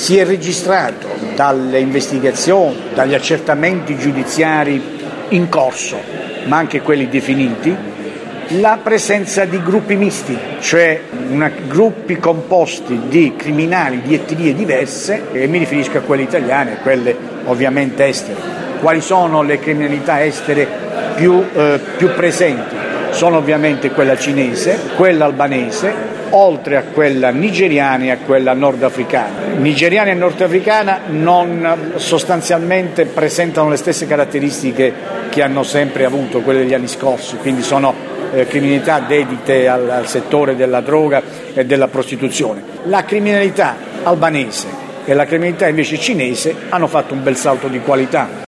Si è registrato dalle investigazioni, dagli accertamenti giudiziari in corso, ma anche quelli definiti, la presenza di gruppi misti, cioè gruppi composti di criminali di etnie diverse, e mi riferisco a quelle italiane e quelle ovviamente estere. Quali sono le criminalità estere più presenti? Sono ovviamente quella cinese, quella albanese, oltre a quella nigeriana e a quella nordafricana. Nigeriana e nordafricana sostanzialmente presentano le stesse caratteristiche che hanno sempre avuto quelle degli anni scorsi, quindi sono criminalità dedite al settore della droga e della prostituzione. La criminalità albanese e la criminalità invece cinese hanno fatto un bel salto di qualità.